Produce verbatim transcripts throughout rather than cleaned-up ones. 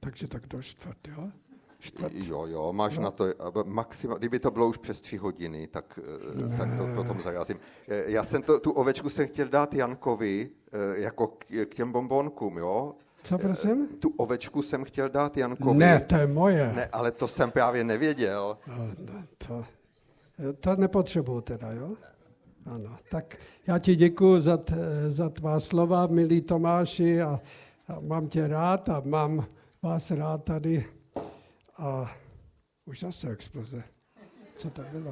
takže tak do čtvrt, jo? Čtvrt. Jo, jo, máš no. na to, maxima, kdyby to bylo už přes tři hodiny, tak, tak to potom zarazím. Já jsem to, tu ovečku jsem chtěl dát Jankovi jako k, k těm bonbonkům, jo? Co prosím? Tu ovečku jsem chtěl dát Jankovi. Ne, to je moje. Ne, ale to jsem právě nevěděl. No, to, to nepotřebuji teda, jo? Ano, tak já ti děkuji za, t, za tvá slova, milý Tomáši, a, a mám tě rád a mám vás rád tady. A už zase exploze. Co to bylo?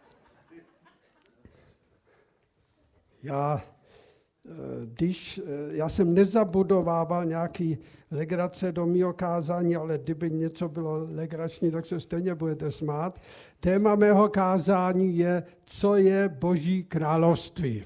Já, když, já jsem nezabudovával nějaký legrace do mého kázání, ale kdyby něco bylo legrační, tak se stejně budete smát. Téma mého kázání je, co je Boží království.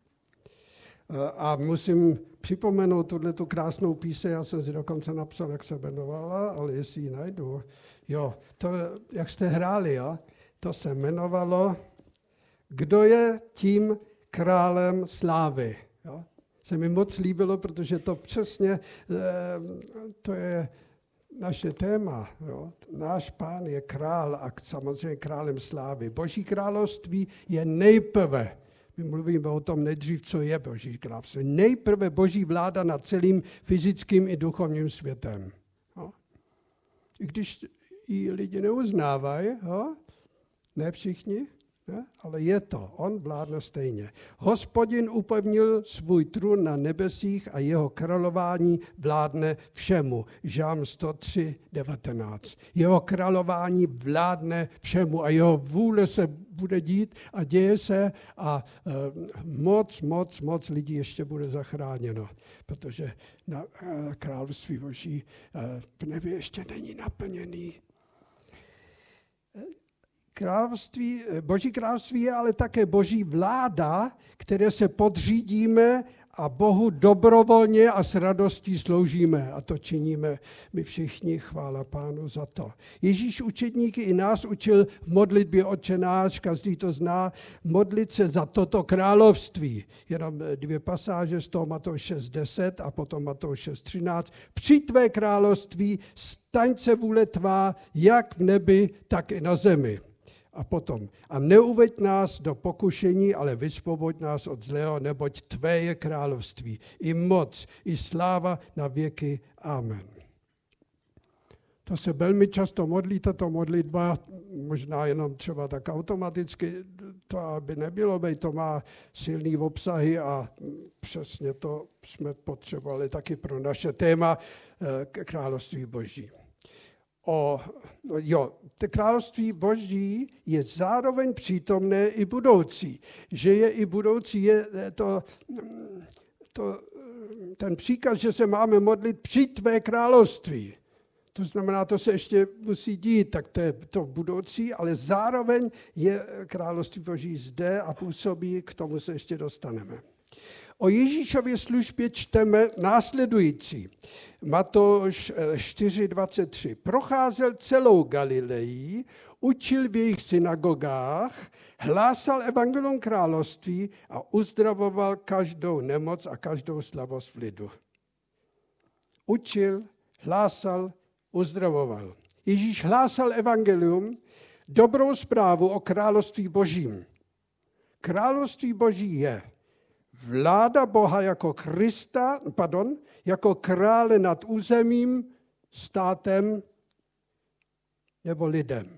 A musím připomenout tuhletu krásnou píseň, já jsem si dokonce napsal, jak se jmenovala, ale jestli ji najdu. Jo, to, jak jste hráli, jo, to se jmenovalo Kdo je tím králem slávy. Jo? Se mi moc líbilo, protože to přesně, to je naše téma. Jo? Náš Pán je král a samozřejmě králem slávy. Boží království je nejprve, my mluvíme o tom nejdřív, co je Boží království. Nejprve Boží vláda nad celým fyzickým i duchovním světem. Jo? I když ji lidi neuznávají, jo? Ne všichni, ne? Ale je to, on vládne stejně. Hospodin upevnil svůj trůn na nebesích a jeho králování vládne všemu. Žálm sto tři, devatenáct. Jeho králování vládne všemu a jeho vůle se bude dít a děje se a e, moc, moc, moc lidí ještě bude zachráněno, protože na, e, království Boží e, v nebi ještě není naplněný. Království, Boží království je ale také Boží vláda, které se podřídíme a Bohu dobrovolně a s radostí sloužíme. A to činíme my všichni, chvála Pánu za to. Ježíš učedníky i nás učil v modlitbě Otče náš, každý to zná, modlit se za toto království. Jenom dvě pasáže z toho Matouš šest deset a potom Matouš šest třináct. Přijď tvé království, staň se vůle tvá, jak v nebi, tak i na zemi. A potom, a neuveď nás do pokušení, ale vysvoboď nás od zlého, neboť tvé je království, i moc, i sláva na věky. Amen. To se velmi často modlí, tato modlitba, možná jenom třeba tak automaticky, to aby nebylo, bej, to má silný obsahy a přesně to jsme potřebovali taky pro naše téma království Boží. O, jo, to království Boží je zároveň přítomné i budoucí. Že je i budoucí, je to, to, ten příkaz, že se máme modlit přijď tvé království. To znamená, to se ještě musí dít, tak to je to budoucí, ale zároveň je království Boží zde a působí, k tomu se ještě dostaneme. O Ježíšově službě čteme následující. Matouš čtyři dvacet tři. Procházel celou Galileji, učil v jejich synagogách, hlásal evangelium království a uzdravoval každou nemoc a každou slabost v lidu. Učil, hlásal, uzdravoval. Ježíš hlásal evangelium, dobrou zprávu o království Božím. Království Boží je vláda Boha jako Krista, pardon, jako krále nad územím, státem nebo lidem.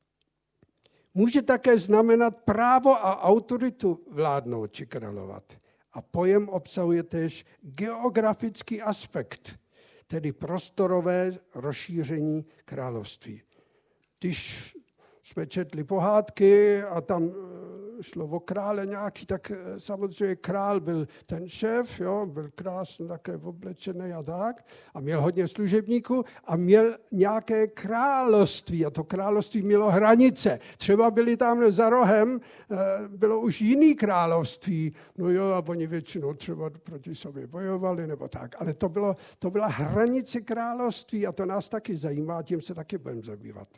Může také znamenat právo a autoritu vládnout či královat. A pojem obsahuje též geografický aspekt, tedy prostorové rozšíření království. Když jsme četli pohádky a tam šlo o krále nějaký, tak samozřejmě král byl ten šéf, jo, byl krásně také oblečený a tak, a měl hodně služebníků a měl nějaké království a to království mělo hranice. Třeba byli tam za rohem, bylo už jiný království, no jo, a oni většinou třeba proti sobě bojovali nebo tak, ale to, bylo, to byla hranice království a to nás taky zajímá, tím se taky budeme zabývat.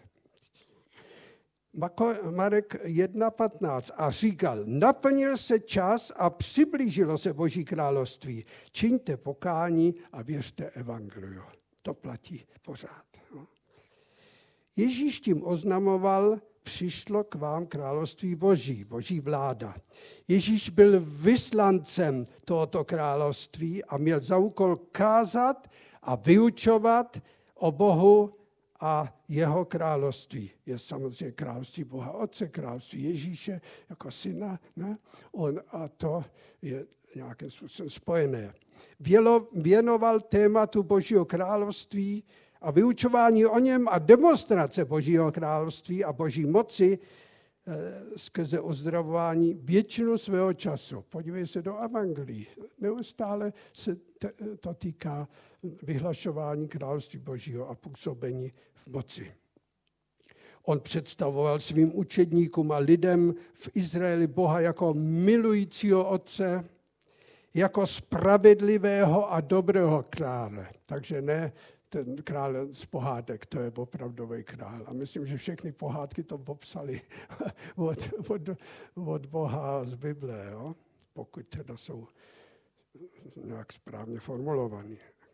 Marek jedna patnáct a říkal, naplnil se čas a přiblížilo se Boží království. Čiňte pokání a věřte evangeliu. to platí pořád. No. Ježíš tím oznamoval, přišlo k vám království Boží, Boží vláda. Ježíš byl vyslancem tohoto království a měl za úkol kázat a vyučovat o Bohu a jeho království. Je samozřejmě království Boha Otce, království Ježíše jako syna. Ne? On, a to je nějakým způsobem spojené. Vělo, věnoval tématu Božího království a vyučování o něm a demonstrace Božího království a Boží moci eh, skrze uzdravování většinu svého času. Podívej se do evangelií. Neustále se t- to týká vyhlašování království Božího a působení v moci. On představoval svým učedníkům a lidem v Izraeli Boha jako milujícího otce, jako spravedlivého a dobrého krále. Takže ne ten král z pohádek, to je opravdový král. A myslím, že všechny pohádky to popsali od, od, od Boha z Bible, jo? Pokud teda jsou nějak správně formulovaný.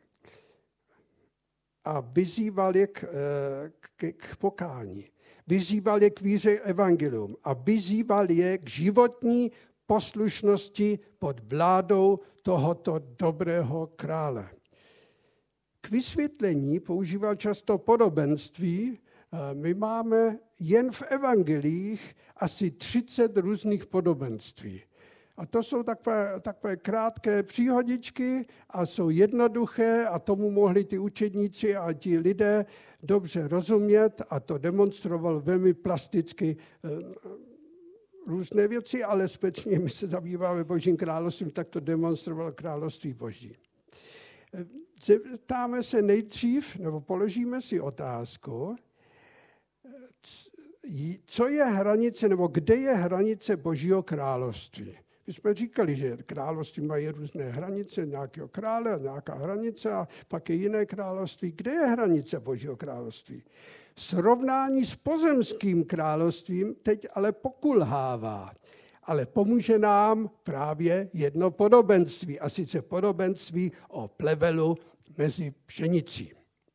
A vyzýval je k, k, k pokání. Vyzýval je k víře evangelium a vyzýval je k životní poslušnosti pod vládou tohoto dobrého krále. K vysvětlení používal často podobenství. My máme jen v evangelích asi třicet různých podobenství. A to jsou takové, takové krátké příhodičky a jsou jednoduché a tomu mohli ty učedníci a ti lidé dobře rozumět a to demonstroval velmi plasticky různé věci, ale speciálně my se zabýváme Božím královstvím, tak to demonstroval království Boží. Zeptáme se nejdřív, nebo položíme si otázku, co je hranice, nebo kde je hranice Božího království. My jsme říkali, že království mají různé hranice, nějakého krále, nějaká hranice a pak je jiné království. Kde je hranice Božího království? Srovnání s pozemským královstvím teď ale pokulhává. Ale pomůže nám právě jedno podobenství, a sice podobenství o plevelu mezi pšenicí.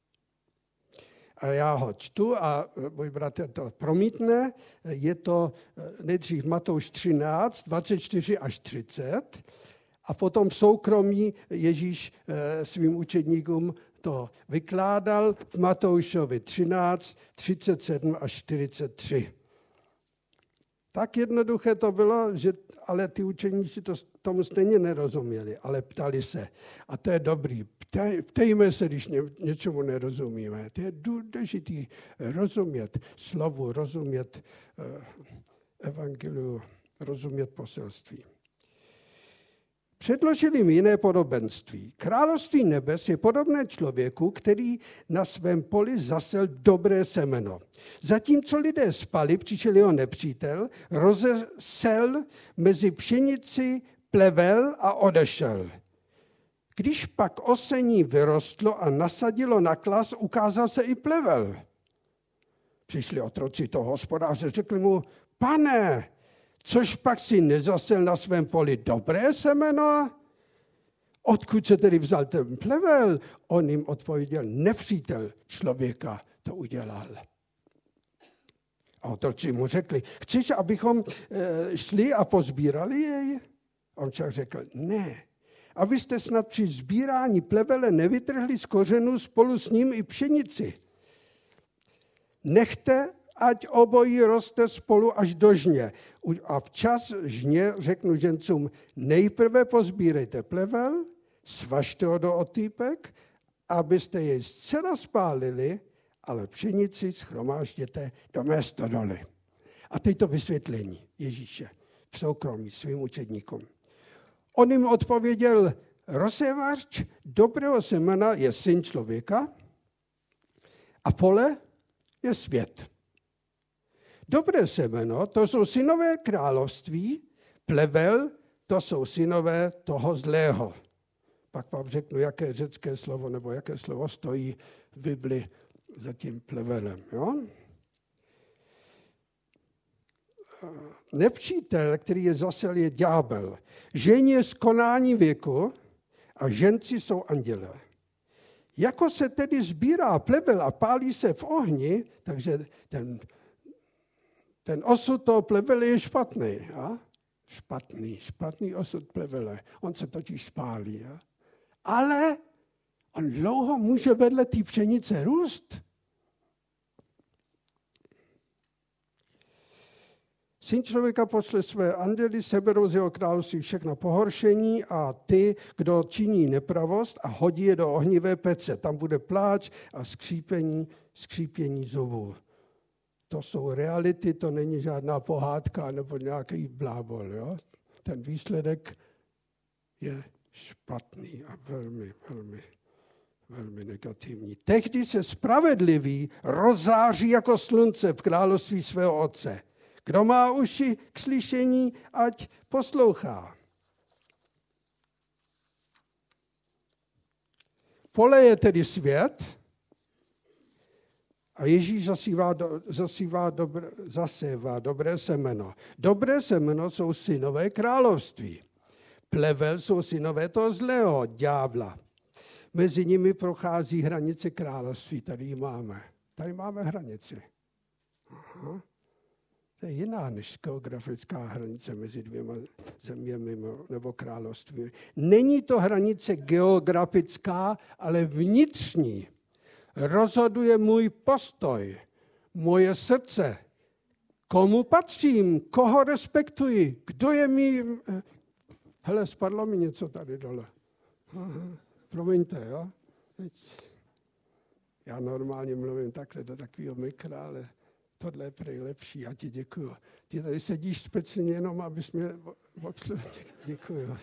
A já ho čtu a můj bratr to promítne. Je to nejdřív Matouš třináct, dvacet čtyři až třicet a potom v soukromí Ježíš svým učedníkům to vykládal v Matoušovi třináct, třicet sedm až čtyřicet tři. Tak jednoduché to bylo, že ale ty učeníci to tomu stejně nerozuměli, ale ptali se. A to je dobrý. Ptej, ptejme se, když ně, něčemu nerozumíme. To je důležité rozumět slovu, rozumět uh, evangeliu, rozumět poselství. Předložili jim jiné podobenství. Království nebes je podobné člověku, který na svém poli zasel dobré semeno. Zatímco lidé spali, přišel jeho nepřítel, rozesel mezi pšenici plevel a odešel. Když pak osení vyrostlo a nasadilo na klas, ukázal se i plevel. Přišli otroci toho hospodáře, řekli mu, pane, což pak si nezasel na svém poli dobré semeno? Odkud se tedy vzal ten plevel? On jim odpověděl, nepřítel člověka to udělal. A otroci mu řekli, chceš, abychom šli a pozbírali jej? On však řekl, ne. Abyste snad při sbírání plevele nevytrhli z kořenů spolu s ním i pšenici. Nechte, ať obojí roste spolu až do žně. A včas žně řeknu žencům, nejprve pozbírejte plevel, svažte ho do otýpek, abyste jej zcela spálili, ale pšenici shromážděte do mé stodoly. A teď to vysvětlení Ježíše v soukromí svým učedníkům. On jim odpověděl, rozsévač dobrého semena je syn člověka a pole je svět. Dobré semeno, to jsou synové království, plevel, to jsou synové toho zlého. Pak vám řeknu, jaké řecké slovo nebo jaké slovo stojí v Bibli za tím plevelem. Jo? Nepřítel, který je zasel, je ďábel. Žen je z konání věku a ženci jsou andělé. Jako se tedy sbírá plevel a pálí se v ohni, takže ten, ten osud toho plevele je špatný. Ja? Špatný, špatný osud plevele. On se totiž spálí. Ja? Ale on dlouho může vedle té pšenice růst. Syn člověka pošle své anděly, seberou z jeho království všechna pohoršení a ty, kdo činí nepravost a hodí je do ohnivé pece. Tam bude pláč a skřípení, skřípění zubů. To jsou reality, to není žádná pohádka nebo nějaký blábol. Jo? Ten výsledek je špatný a velmi, velmi, velmi negativní. Tehdy se spravedlivý rozzáří jako slunce v království svého otce. Kdo má uši k slyšení, ať poslouchá. Pole je tedy svět a Ježíš zasívá, do, zasívá dobré, zasévá dobré semeno. Dobré semeno jsou synové království. Plevel jsou synové toho zlého, ďábla. Mezi nimi prochází hranice království. Tady ji máme. Tady máme hranici. Aha. To je jiná než geografická hranice mezi dvěma zeměmi nebo královstvími. Není to hranice geografická, ale vnitřní. Rozhoduje můj postoj, moje srdce. Komu patřím, koho respektuji, kdo je mým... Hele, spadlo mi něco tady dole. Aha, promiňte, jo? Teď... Já normálně mluvím takhle do takového mikra, ale... Tohle je prej lepší, já ti děkuju. Ty tady sedíš speciálně jenom, abys mě... Děkuju.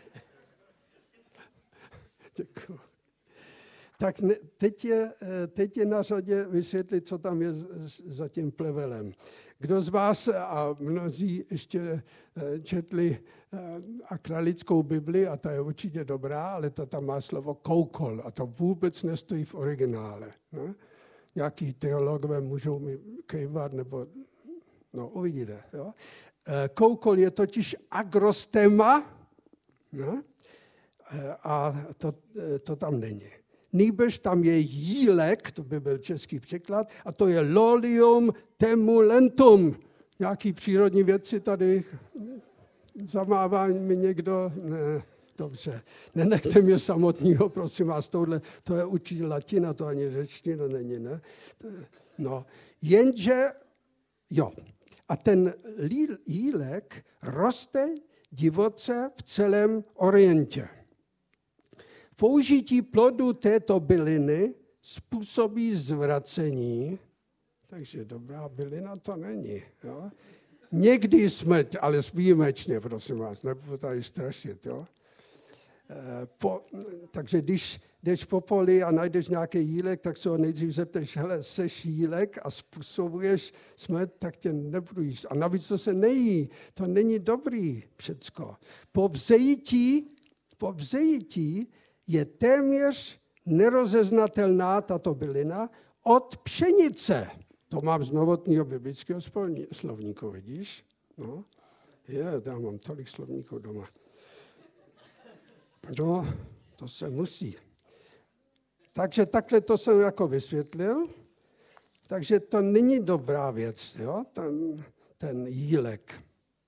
Děkuju. Tak ne, teď, je, teď je na řadě vysvětlit, co tam je za tím plevelem. Kdo z vás, a mnozí ještě četli akralickou Bibli, a ta je určitě dobrá, ale ta tam má slovo koukol a to vůbec nestojí v originále. Ne? Nějaký teologové můžou mi kejvat, nebo no, uvidíte. Jo? Koukol je totiž agrostema, no? A to, to tam není. Nýbrž tam je jílek, to by byl český překlad, a to je lolium temulentum. Nějaký přírodní věci tady zamává mi někdo? Ne. Dobře, nenechte mě samotného, prosím vás, tohle, to je učit latina, to ani řečtina není, ne? No, jenže, jo, a ten jílek roste divoce v celém Orientě. Použití plodu této byliny způsobí zvracení, takže dobrá bylina to není, jo? Někdy smrt, ale výjimečně, prosím vás, nebudu tady strašit, jo? Po, takže když jdeš po poli a najdeš nějaký jílek, tak se ho nejdřív zepteš, hele, seš jílek a způsobuješ smrt, tak tě nebudu jíst. A navíc to se nejí, to není dobrý všecko. Po vzejití, po vzejití je téměř nerozeznatelná tato bylina od pšenice. To mám z novotního biblického slovníku, vidíš? No, je, já mám tolik slovníků doma. No, to se musí. Takže takhle to jsem jako vysvětlil. Takže to není dobrá věc, jo? Ten, ten jílek.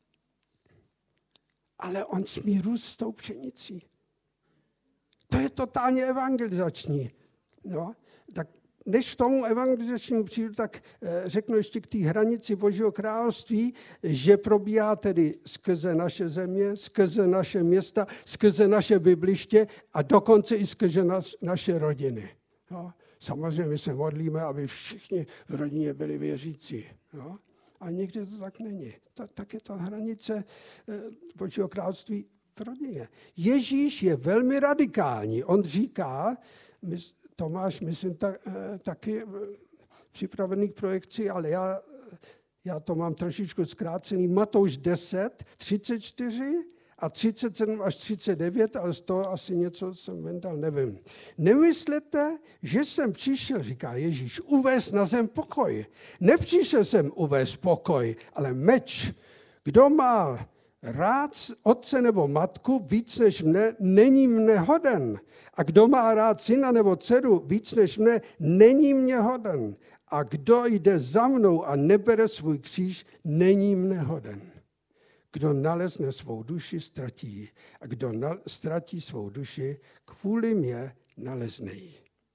Ale on smí růst s tou pšenicí. To je totálně evangelizační. Jo? Tak než k tomu evangelizačnímu přijdu, tak řeknu ještě k té hranici Božího království, že probíhá tedy skrze naše země, skrze naše města, skrze naše bydliště a dokonce i skrze nas, naše rodiny. Jo? Samozřejmě my se modlíme, aby všichni v rodině byli věřící. Jo? A někdy to tak není. Tak, tak je to hranice Božího království v rodině. Ježíš je velmi radikální. On říká, Tomáš, myslím, tak, taky připravený k projekci, ale já, já to mám trošičku zkrácený. Matouš deset, třicet čtyři a třicet sedm až třicet devět, ale z toho asi něco jsem vendal, nevím. Nemyslete, že jsem přišel, říká Ježíš, uvést na zem pokoj. Nepřišel jsem uvést pokoj, ale meč. Kdo má rád otce nebo matku víc než mne, není mne hoden. A kdo má rád syna nebo dceru víc než mne, není mě hoden. A kdo jde za mnou a nebere svůj kříž, není mne hoden. Kdo nalezne svou duši, ztratí ji. A kdo na, ztratí svou duši, kvůli mě nalezne ji.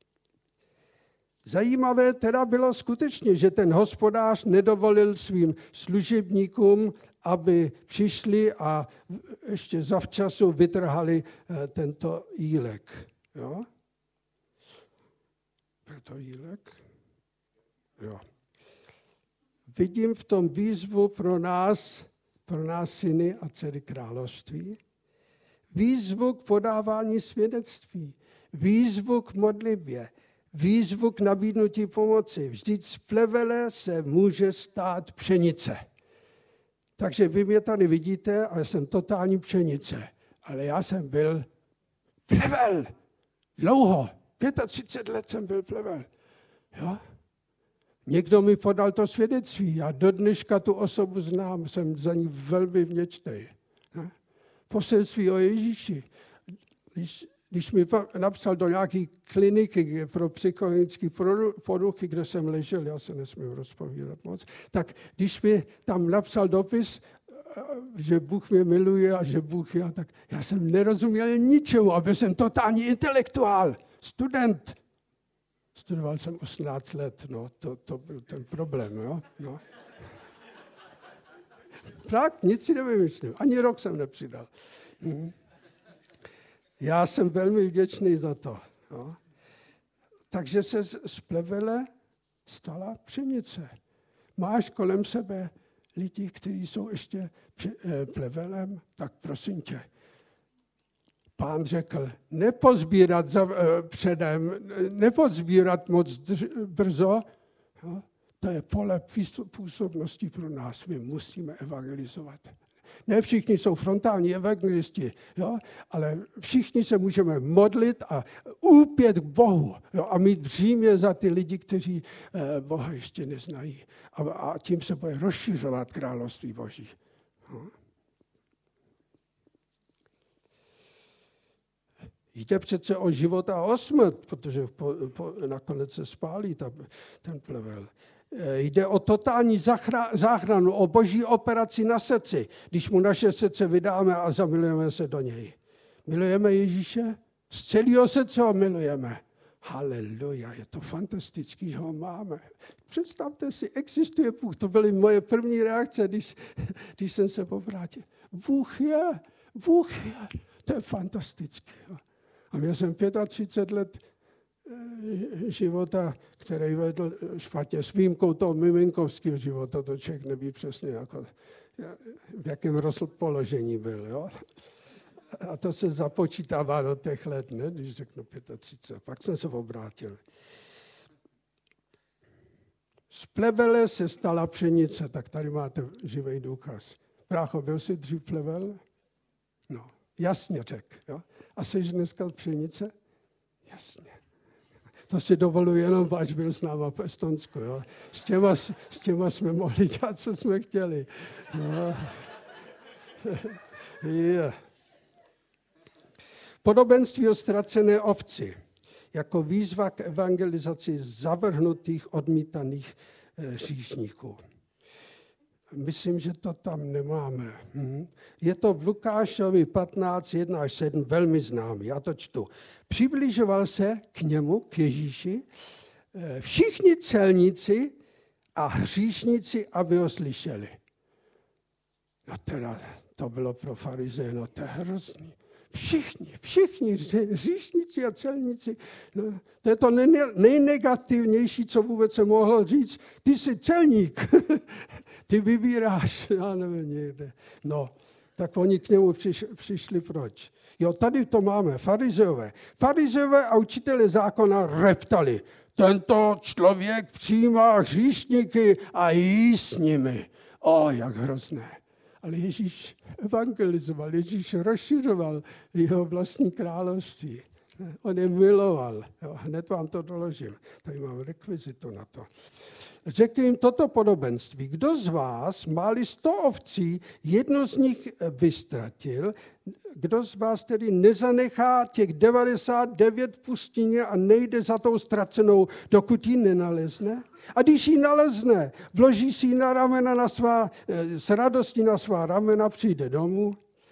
Zajímavé teda bylo skutečně, že ten hospodář nedovolil svým služebníkům, aby přišli a ještě zavčasu vytrhali tento jílek. Jo? Byl to jílek? Jo. Vidím v tom výzvu pro nás, pro nás syny a dcery království, výzvu k podávání svědectví, výzvu k modlitbě, výzvu k nabídnutí pomoci. Vždyť z plevele se může stát pšenice. Takže vy mě tady vidíte, ale jsem totální pšenice. Ale já jsem byl plevel. Dlouho. třicet pět let jsem byl plevel. Jo? Někdo mi podal to svědectví. Já do dneška tu osobu znám. Jsem za ní velmi vděčný. Poselství o Ježíši. Když Když mi napsal do nějaké kliniky pro psychologické poruchy, kde jsem ležel, já se nesmím rozpovídat moc, tak když mi tam napsal dopis, že Bůh mě miluje a že Bůh já, tak já jsem nerozuměl ničemu, a byl jsem totální intelektuál, student. Studoval jsem osmnáct let, no, to, to byl ten problém, jo. No. Tak, nic si nevymyslím, ani rok jsem nepřidal. Hm. Já jsem velmi vděčný za to. Jo. Takže se z plevele stala pšenice. Máš kolem sebe lidi, kteří jsou ještě plevelem, tak prosím tě. Pán řekl, nepozbírat za, předem, nepozbírat moc brzo. Jo. To je pole působnosti pro nás. My musíme evangelizovat. Ne všichni jsou frontální evangelisti, jo? Ale všichni se můžeme modlit a úpět k Bohu, jo? A mít břímě za ty lidi, kteří eh, Boha ještě neznají. A, a tím se bude rozšiřovat království Boží. Jo? Jde přece o život a o smrt, protože po, po, nakonec se spálí ta, ten plevel. Jde o totální záchranu, o boží operaci na srdci, když mu naše srdce vydáme a zamilujeme se do něj. Milujeme Ježíše? Z celého srdce ho milujeme. Haleluja, je to fantastický, že ho máme. Představte si, existuje Bůh. To byly moje první reakce, když, když jsem se povrátil. Bůh je, Bůh je. To je fantastické. A měl jsem třicet pět let života, který vedl špatně, s výjimkou toho miminkovského života, to člověk neví přesně, jako, v jakém rozpoložení byl. Jo? A to se započítává do těch let, ne? Když řeknu třicet pět. Pak jsem se obrátil. Z plevele se stala pšenice, tak tady máte živý důkaz. Brácho, byl jsi dřív plevel? No, jasně řekl. Jo? A jsi dneska pšenice? Jasně. To si dovoluji jenom, až byl s náma v Estonsku. Jo. S, těma, s těma jsme mohli dělat, co jsme chtěli. No. Yeah. Podobenství o ztracené ovci jako výzva k evangelizaci zavrhnutých, odmítaných hříšníků. Myslím, že to tam nemáme. Hm. Je to v Lukášovi patnáct, jedna až sedm, velmi známý. Já to čtu. Přibližoval se k němu, k Ježíši, všichni celníci a hříšníci, aby ho slyšeli. No teda, to bylo pro farizeje, no to je hrozný. Všichni, všichni hříšníci a celníci. No, to je to nejnegativnější, co vůbec se mohlo říct. Ty jsi celník, ty vybíráš, já nevím, někde. No, tak oni k němu přiš, přišli proč? Jo, tady to máme, farizeové. Farizeové a učitelé zákona reptali. Tento člověk přijímá hříšníky a jí s nimi. O, jak hrozné. Ale Ježíš evangelizoval, Ježíš rozšiřoval jeho vlastní království. On je miloval. Jo. Hned vám to doložím. Tady mám rekvizitu na to. Řekl jim toto podobenství. Kdo z vás, má-li sto ovcí, jedno z nich vystratil, kdo z vás tedy nezanechá těch devadesát devět v pustině a nejde za tou ztracenou, dokud ji nenalezne? A když ji nalezne, vloží si ji na ramena na svá, s radostí na svá ramena, přijde domů,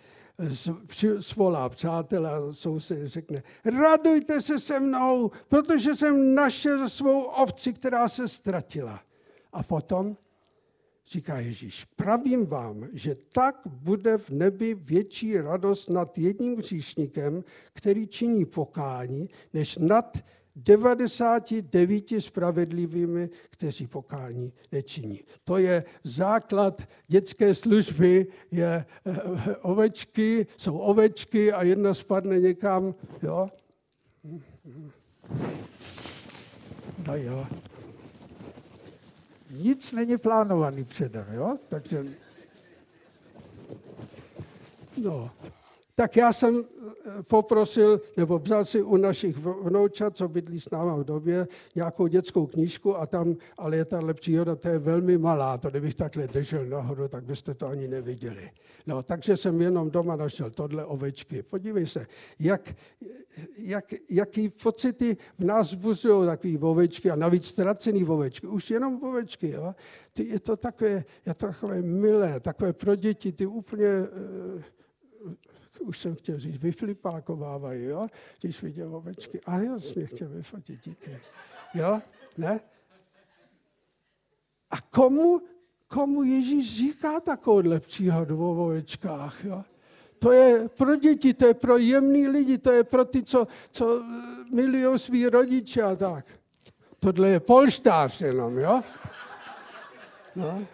svolá přátelé a soused řekne, radujte se se mnou, protože jsem našel svou ovci, která se ztratila. A potom říká Ježíš, pravím vám, že tak bude v nebi větší radost nad jedním hříšníkem, který činí pokání, než nad devadesáti devíti spravedlivými, kteří pokání nečiní. To je základ dětské služby, je ovečky, jsou ovečky a jedna spadne někam, jo. No jo. Nic není plánovaný předem, jo, takže no. Tak já jsem poprosil, nebo vzal si u našich vnoučat, co bydlí s náma v době, nějakou dětskou knížku a tam, ale je tahle příhoda, to je velmi malá, to kdybych takhle držel nahoru, tak byste to ani neviděli. No, takže jsem jenom doma našel tohle ovečky. Podívej se, jak, jak, jaký pocity v nás vzbuzují takový ovečky a navíc ztracený ovečky. Už jenom ovečky, jo. Ty, je to takové, je to takové milé, takové pro děti, ty úplně... už jsem chtěl říct, vyflipákovávají, jo, když viděl ovečky. A jo, jsi mě chtěl vyfotit, díky. Jo, ne? A komu, komu Ježíš říká takovouhle příhodu o ovečkách, jo? To je pro děti, to je pro jemný lidi, to je pro ty, co, co milují svý rodiče a tak. Tohle je polštář jenom, jo? No.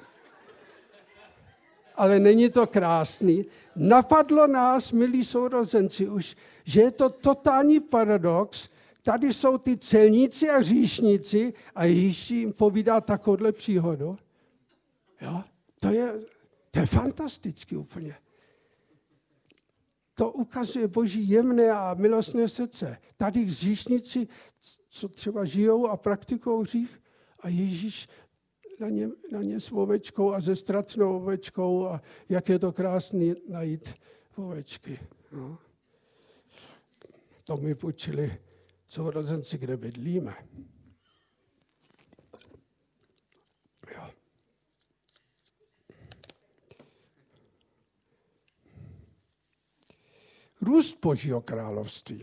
Ale není to krásný. Napadlo nás, milí sourozenci, už, že je to totální paradox. Tady jsou ty celníci a hříšníci a Ježíš jim povídá takovouhle příhodu. Jo? To je, to je fantastický úplně. To ukazuje Boží jemné a milostné srdce. Tady hříšníci, co třeba žijou a praktikují hřích, a Ježíš na ně, na ně s ovečkou a se ztracenou ovečkou a jak je to krásný najít ovečky. No. To mi půjčili sourozenci, kde bydlíme. Jo. Růst Božího království.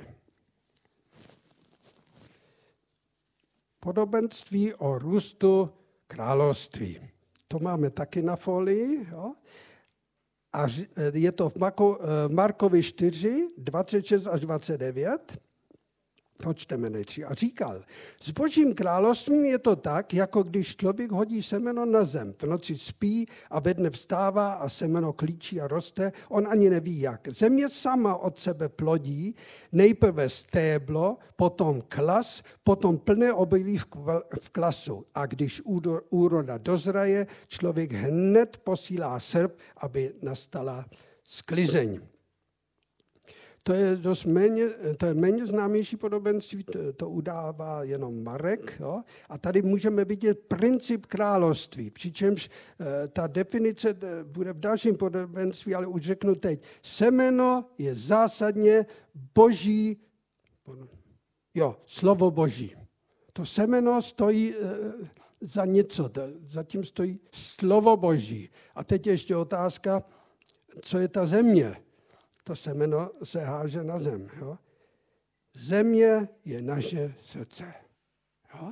Podobenství o růstu království. To máme taky na folii. Jo? A je to v Markovi čtyři, dvacet šest až dvacet devět. To čteme nejdřív. A říkal, s Božím královstvím je to tak, jako když člověk hodí semeno na zem. V noci spí a ve dne vstává a semeno klíčí a roste. On ani neví jak. Země sama od sebe plodí, nejprve stéblo, potom klas, potom plné obilí v klasu. A když úroda dozraje, člověk hned posílá srp, aby nastala sklizeň. To je dost méně, to je méně známější podobenství, to, to udává jenom Marek. Jo? A tady můžeme vidět princip království, přičemž e, ta definice bude v dalším podobenství, ale už řeknu teď. Semeno je zásadně Boží, jo, slovo Boží. To semeno stojí e, za něco, zatím stojí slovo Boží. A teď ještě otázka, co je ta země? To semeno se háže na zem. Jo? Země je naše srdce. Jo?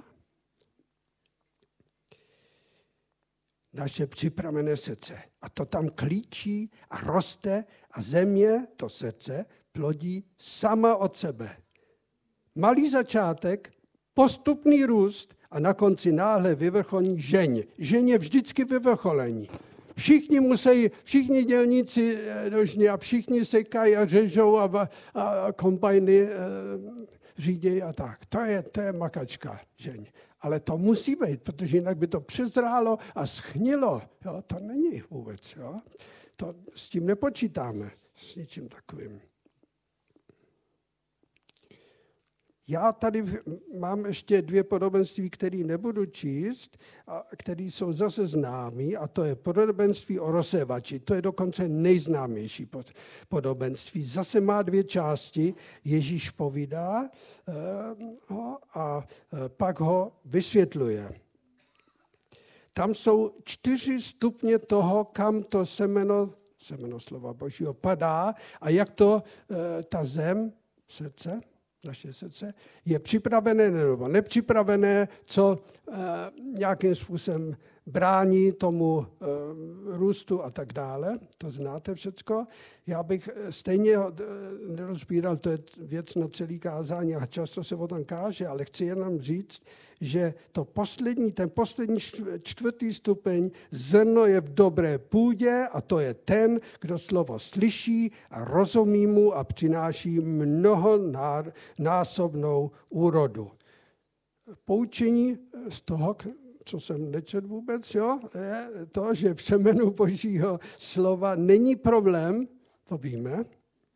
Naše připravené srdce. A to tam klíčí a roste a země, to srdce, plodí sama od sebe. Malý začátek, postupný růst a na konci náhle vyvrcholní žeň. Žeň je vždycky vyvrcholení. Všichni musí, všichni dělníci nožně a všichni sekají a řežou a, a kombajny e, řídějí a tak. To je, to je makačka žeň. Ale to musí být, protože jinak by to přezrálo a schnilo. Jo, to není vůbec. Jo. To, s tím nepočítáme, s ničím takovým. Já tady mám ještě dvě podobenství, které nebudu číst, a které jsou zase známé, a to je podobenství o rozsévači. To je dokonce nejznámější podobenství. Zase má dvě části. Ježíš povídá ho a pak ho vysvětluje. Tam jsou čtyři stupně toho, kam to semeno, semeno slova Božího padá a jak to ta zem, srdce, naše srdce, je připravené nebo nepřipravené, co e, nějakým způsobem brání tomu e, růstu a tak dále. To znáte všecko. Já bych stejně e, nerozbíral, to je věc na celý kázání a často se o tom káže, ale chci jenom říct, že to poslední, ten poslední čtvrtý stupeň, zrno je v dobré půdě a to je ten, kdo slovo slyší a rozumí mu a přináší mnohonásobnou úrodu. Poučení z toho, co jsem nečetl vůbec, jo, je to, že v semenu Božího slova není problém, to víme,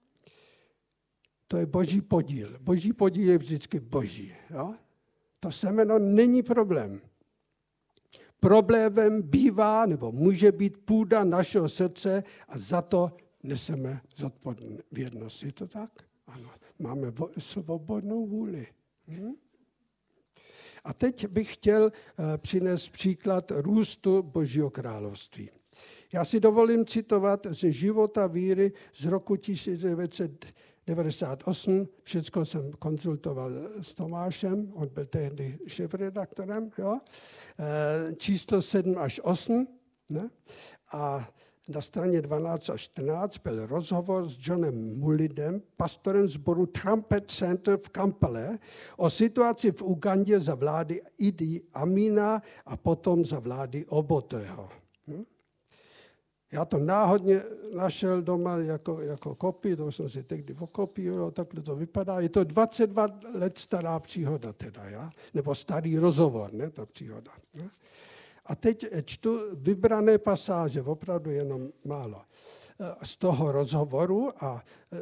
to je Boží podíl. Boží podíl je vždycky Boží, jo. To semeno není problém. Problémem bývá, nebo může být půda našeho srdce a za to neseme zodpovědnost. Je to tak? Ano. Máme svobodnou vůli. Hm? A teď bych chtěl uh, přinést příklad růstu Božího království. Já si dovolím citovat ze Života víry z roku tisíc devět set devadesát osm, všecko jsem konzultoval s Tomášem, on byl tehdy šéfredaktorem, jo? E, číslo sedm až osm, ne? A na straně dvanáct až čtrnáct byl rozhovor s Johnem Mullidem, pastorem sboru Trumpet Center v Kampale, o situaci v Ugandě za vlády Idi Amina a potom za vlády Oboteho. Hm? Já to náhodně našel doma jako, jako kopii, to jsem si tehdy okopíroval, takhle to vypadá. Je to dvacet dva let stará příhoda teda, ja? Nebo starý rozhovor, ne, ta příhoda. Ja? A teď čtu vybrané pasáže, opravdu jenom málo, z toho rozhovoru a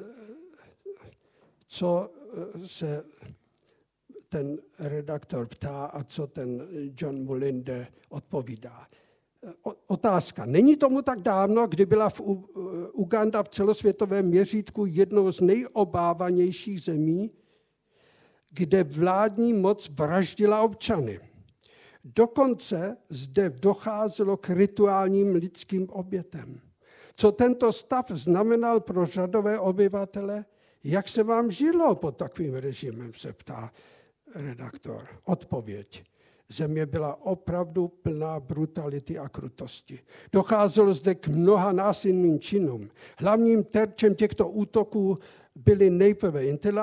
co se ten redaktor ptá a co ten John Mullinde odpovídá. Otázka. Není tomu tak dávno, kdy byla v Uganda v celosvětovém měřítku jednou z nejobávanějších zemí, kde vládní moc vraždila občany. Dokonce zde docházelo k rituálním lidským obětem. Co tento stav znamenal pro řadové obyvatele? Jak se vám žilo pod takovým režimem, se ptá redaktor. Odpověď. Země byla opravdu plná brutality a krutosti. Docházelo zde k mnoha násilným činům. Hlavním terčem těchto útoků byli nejprve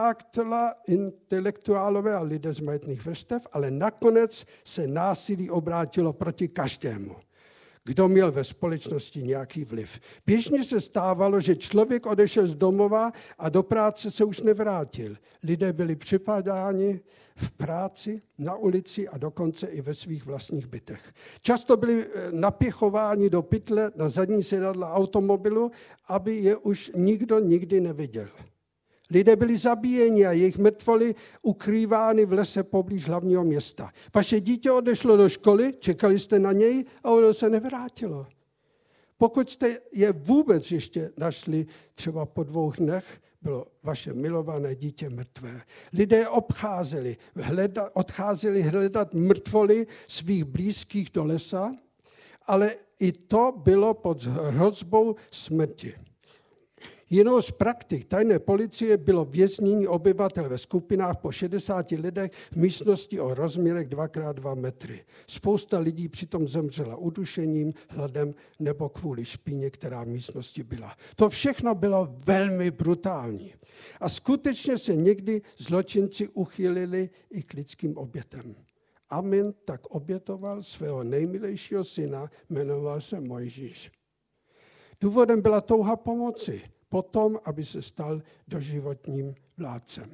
intelektuálové a lidé z majetných vrstev, ale nakonec se násilí obrátilo proti každému, kdo měl ve společnosti nějaký vliv. Běžně se stávalo, že člověk odešel z domova a do práce se už nevrátil. Lidé byli připadáni v práci, na ulici a dokonce i ve svých vlastních bytech. Často byli napěchováni do pytle na zadní sedadla automobilu, aby je už nikdo nikdy neviděl. Lidé byli zabíjeni a jejich mrtvoly ukrývány v lese poblíž hlavního města. Vaše dítě odešlo do školy, čekali jste na něj a ono se nevrátilo. Pokud jste je vůbec ještě našli, třeba po dvou dnech, bylo vaše milované dítě mrtvé. Lidé obcházeli, hledat, odcházeli hledat mrtvoly svých blízkých do lesa, ale i to bylo pod hrozbou smrti. Jinou z praktik tajné policie bylo věznění obyvatel ve skupinách po šedesáti lidech v místnosti o rozměrech dva krát dva metry. Spousta lidí přitom zemřela udušením, hladem nebo kvůli špíně, která v místnosti byla. To všechno bylo velmi brutální. A skutečně se někdy zločinci uchylili i k lidským obětem. Amin tak obětoval svého nejmilejšího syna, jmenoval se Mojžíš. Důvodem byla touha pomoci, potom, aby se stal doživotním vládcem.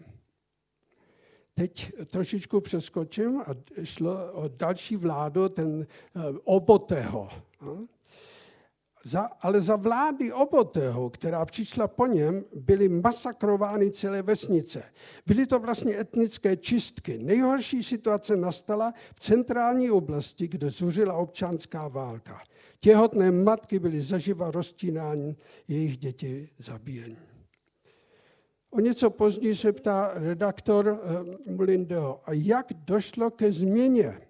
Teď trošičku přeskočím a šlo o další vládu, ten Oboteho. Za, ale za vlády Obotého, která přišla po něm, byly masakrovány celé vesnice. Byly to vlastně etnické čistky. Nejhorší situace nastala v centrální oblasti, kde zuřila občanská válka. Těhotné matky byly zaživa roztínány, jejich děti zabíjeny. O něco později se ptá redaktor eh, Mulindeho, a jak došlo ke změně?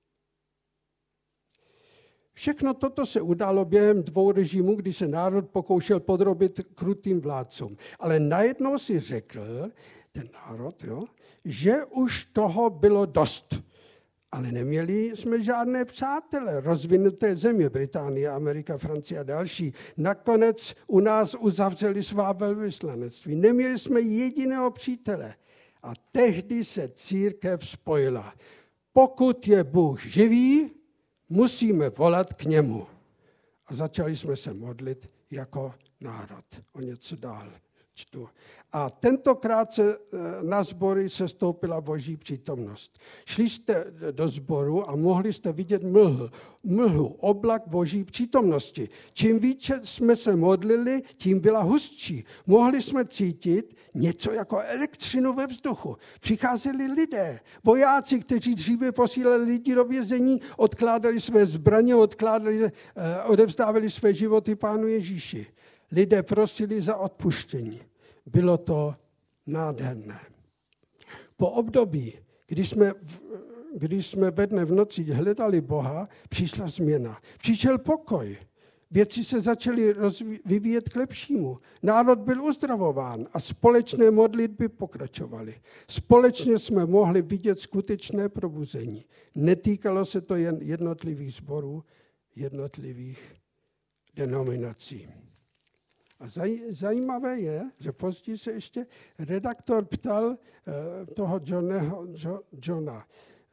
Všechno toto se událo během dvou režimů, kdy se národ pokoušel podrobit krutým vládcům. Ale najednou si řekl, ten národ, jo, že už toho bylo dost. Ale neměli jsme žádné přátele, rozvinuté země, Británie, Amerika, Francie a další. Nakonec u nás uzavřeli svá velvyslanectví. Neměli jsme jediného přítele. A tehdy se církev spojila. Pokud je Bůh živý, musíme volat k němu. A začali jsme se modlit jako národ. O něco dál čtu. A tentokrát se na sbory sestoupila Boží přítomnost. Šli jste do sboru a mohli jste vidět mlhu, mlhu, oblak Boží přítomnosti. Čím více jsme se modlili, tím byla hustší. Mohli jsme cítit něco jako elektřinu ve vzduchu. Přicházeli lidé, vojáci, kteří dříve posílali lidi do vězení, odkládali své zbraně, odkládali, odevzdávali své životy Pánu Ježíši. Lidé prosili za odpuštění. Bylo to nádherné. Po období, kdy jsme, kdy jsme ve dne v noci hledali Boha, přišla změna. Přišel pokoj. Věci se začaly vyvíjet k lepšímu. Národ byl uzdravován a společné modlitby pokračovaly. Společně jsme mohli vidět skutečné probuzení. Netýkalo se to jen jednotlivých sborů, jednotlivých denominací. A zajímavé je, že později se ještě redaktor ptal toho Johneho, Johna,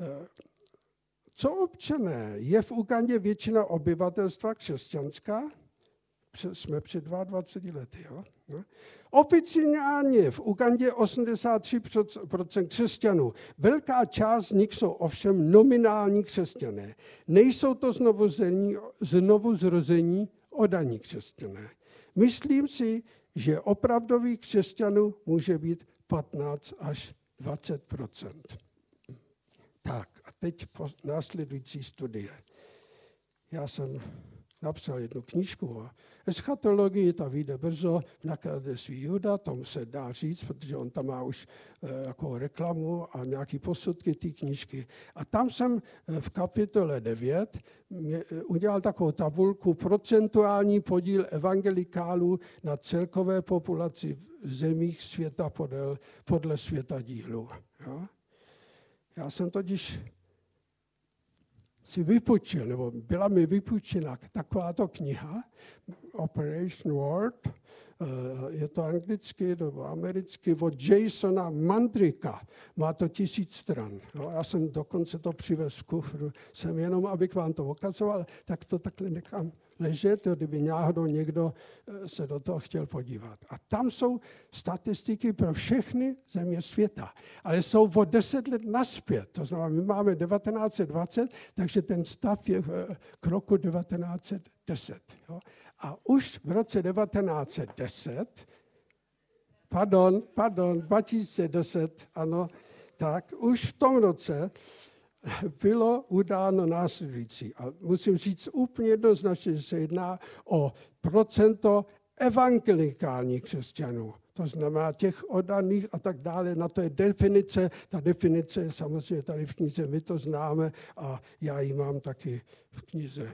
co občané, je v Ugandě většina obyvatelstva křesťanská? Jsme před dvaceti dvěma lety. Jo? No. Oficiálně v Ugandě osmdesát tři procent křesťanů. Velká část z nich jsou ovšem nominální křesťané. Nejsou to znovuzení, znovu zrození oddaní křesťané. Myslím si, že opravdových křesťanů může být patnáct až dvacet procent. Tak a teď následující studie. Já jsem napsal jednu knížku o eschatologii, ta vyjde brzo v nakladatelství Juda, tomu se dá říct, protože on tam má už e, jako reklamu a nějaké posudky té knížky. A tam jsem v kapitole devět mě, udělal takovou tabulku procentuální podíl evangelikálů na celkové populaci v zemích světa podle, podle světadílu. Jo? Já jsem totiž si vypůjčil, nebo byla mi vypůjčena takováto kniha, Operation World, je to anglicky nebo americky, od Jasona Mandrika. Má to tisíc stran. No, já jsem dokonce to přivez v kufru, jsem jenom, abych vám to ukazoval, tak to takhle nechám ležet, kdyby náhodou někdo se do toho chtěl podívat. A tam jsou statistiky pro všechny země světa, ale jsou o deset let nazpět. To znamená, my máme devatenáct set dvacet, takže ten stav je k roku devatenáct set deset. Jo? A už v roce devatenáct set deset, pardon, pardon, dva tisíce deset, ano, tak už v tom roce bylo udáno následující. A musím říct úplně jednoznačně, že se jedná o procento evangelikálních křesťanů. To znamená těch oddaných a tak dále. Na to je definice. Ta definice je samozřejmě tady v knize, my to známe a já ji mám taky v knize.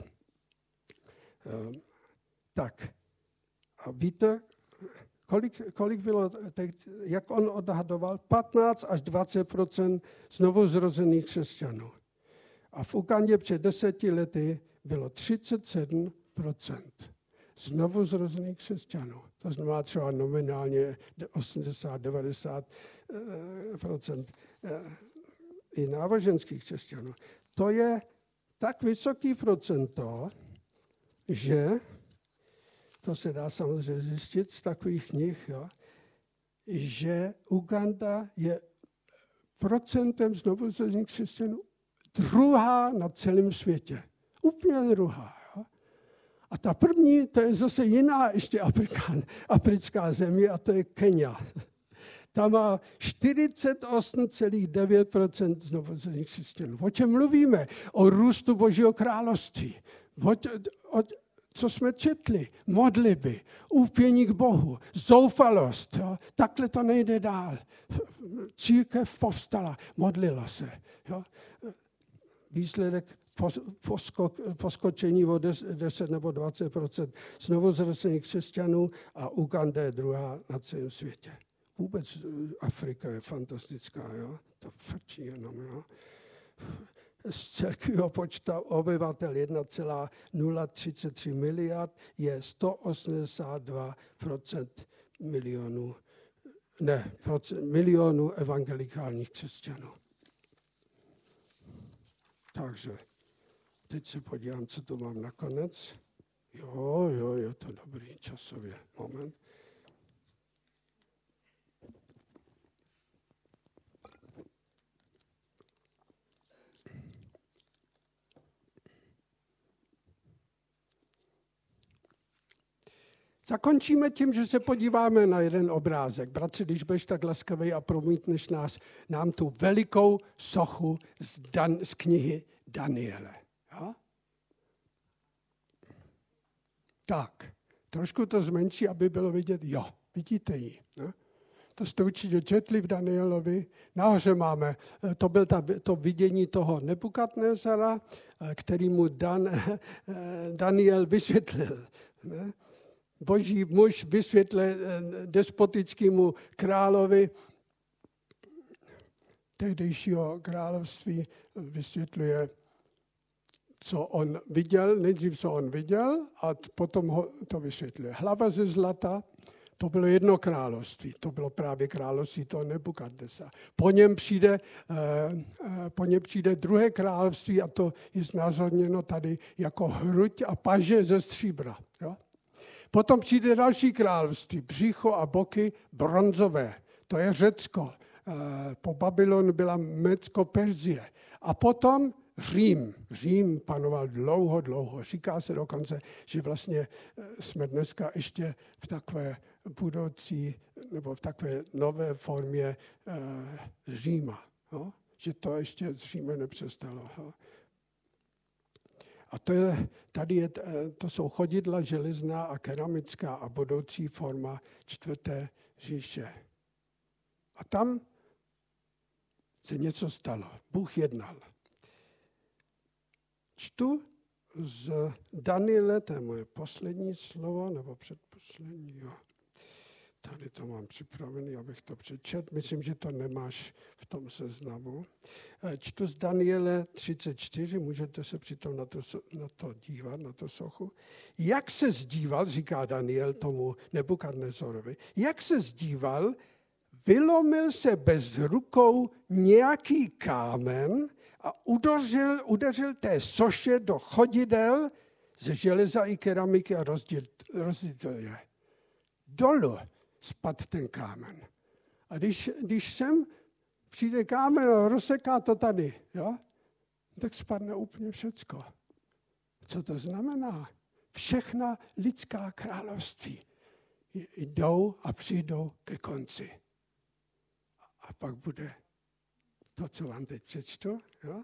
Tak. A víte, kolik, kolik bylo, jak on odhadoval? patnáct až dvacet procent znovuzrozených křesťanů. A v Ugandě před deseti lety bylo třicet sedm procent znovuzrozených křesťanů. To znamená třeba nominálně osmdesát až devadesát procent i náboženských křesťanů. To je tak vysoký procento, že to se dá samozřejmě zjistit z takových knih, jo, že Uganda je procentem znovuzrozených křesťanů druhá na celém světě. Úplně druhá. Jo. A A ta první, to je zase jiná ještě Afrikán, africká země a to je Kenia. Tam má čtyřicet osm celá devět procent znovurozených křesťanů. O čem mluvíme? O růstu Božího království. O, o, co jsme četli? Modlitby, úpění k Bohu, zoufalost. Jo? Takhle to nejde dál. Církev povstala, modlila se. Jo? Výsledek poskočení o deset nebo dvacet procent znovuzrozených křesťanů a Uganda je druhá na celém světě. Vůbec Afrika je fantastická, jo? To frčí jenom. Jo? Z celkového počta obyvatel jedna celá nula třicet tři miliard je sto osmdesát dva procent milionů, ne, procent, milionů evangelikálních křesťanů. Takže teď se podívám, co tu mám nakonec. Jo, jo, je to dobrý časově. Moment. Zakončíme tím, že se podíváme na jeden obrázek. Bratři, když budeš tak laskavý a promítneš nás, nám tu velikou sochu z, Dan, z knihy Daniele. Jo? Tak, trošku to zmenší, aby bylo vidět, jo, vidíte ji. Ne? To jste určitě četli v Danielovi. Nahoře máme, to byl ta, to vidění toho Nebukadnezara, který mu Dan, Daniel vysvětlil. Ne? Boží muž vysvětlil despotickému královi tehdejšího království, vysvětluje, co on viděl, nejdřív co on viděl a potom ho to vysvětluje. Hlava ze zlata, to bylo jedno království, to bylo právě království toho Nebukadnezara. Po něm přijde, po něm přijde druhé království a to je znázorněno tady jako hruď a paže ze stříbra. Jo? Potom přijde další království, břicho a boky bronzové, to je Řecko. Po Babylonu byla Médsko-Perzie. A potom Řím. Řím panoval dlouho, dlouho. Říká se dokonce, že vlastně jsme dneska ještě v takové budoucí, nebo v takové nové formě Říma. Jo? Že to ještě z Říma nepřestalo. Jo? A to, je, tady je, to jsou chodidla železná a keramická a budoucí forma čtvrté říše. A tam se něco stalo. Bůh jednal. Čtu z Daniele, to je moje poslední slovo, nebo předposlední, jo. Tady to mám připravený, abych to přečetl. Myslím, že to nemáš v tom seznamu. Čtu z Daniele třicet čtyři, můžete se přitom na to, na to dívat, na to sochu. Jak se zdíval, říká Daniel tomu Nebukadnezarovi, jak se zdíval, vylomil se bez rukou nějaký kámen a udeřil, udeřil té soše do chodidel ze železa i keramiky a rozdělil je. Dolu spadl ten kámen. A když, když sem přijde kámen a rozseká to tady, jo, tak spadne úplně všecko. Co to znamená? Všechna lidská království jdou a přijdou ke konci. A pak bude to, co vám teď přečtu. Jo?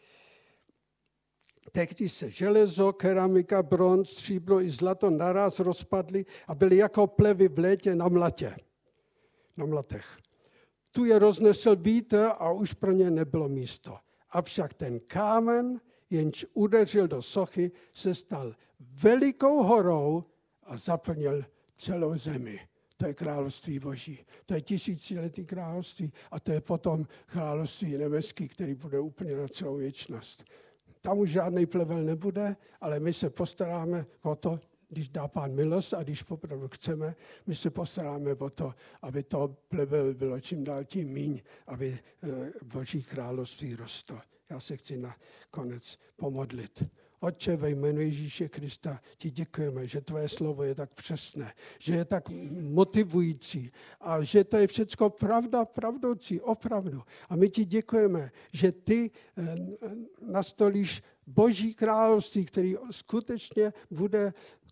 Tehdy se železo, keramika, bronz, stříbro i zlato naraz rozpadly a byly jako plevy v létě na mlatě. Na mlatech. Tu je roznesl vítr a už pro ně nebylo místo. Avšak ten kámen, jenž udeřil do sochy, se stal velikou horou a zaplnil celou zemi. To je království Boží. To je tisíciletý království a to je potom království nebeský, který bude úplně na celou věčnost. Tam už žádný plevel nebude, ale my se postaráme o to, když dá Pán milost a když opravdu chceme, my se postaráme o to, aby to plevel bylo čím dál tím míň, aby Boží království rostlo. Já se chci na konec pomodlit. Otče, ve jménu Ježíše Krista ti děkujeme, že tvoje slovo je tak přesné, že je tak motivující a že to je všecko pravda, pravdoucí, opravdu. A my ti děkujeme, že ty nastolíš Boží království, který skutečně bude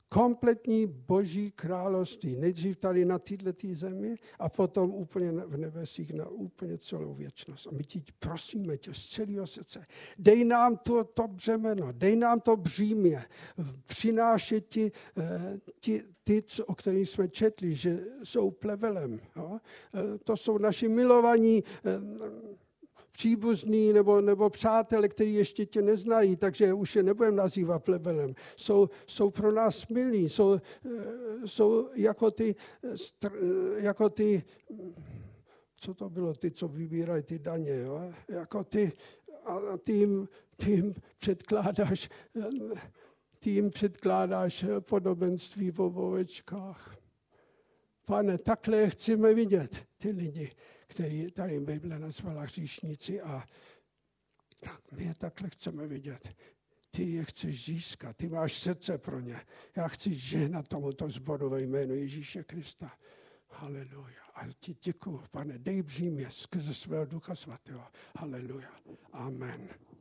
kompletní boží království. Nejdřív tady na této zemi a potom úplně v nebesích na úplně celou věčnost. A my ti prosíme tě z celého srdce, dej nám to, to břemeno, dej nám to břímě, přinášet ti, ti ty, o kterých jsme četli, že jsou plevelem. Jo? To jsou naši milovaní příbuzní nebo, nebo přátelé, kteří ještě tě neznají, takže už je nebudeme nazývat plebelem. Jsou, jsou pro nás milí, jsou, jsou jako ty, jako ty, co to bylo, ty, co vybírají ty daně, jo? Jako ty, a ty jim, ty jim předkládáš, ty jim předkládáš podobenství v ovečkách. Pane, takhle chceme vidět ty lidi, který tady Bible nazvala hříšníci a my je takhle chceme vidět. Ty je chceš získat, ty máš srdce pro ně. Já chci žehnat tomuto sboru ve jménu Ježíše Krista. Haleluja. A ti děkuju, pane, dej břímě skrze svého Ducha Svatého. Haleluja. Amen.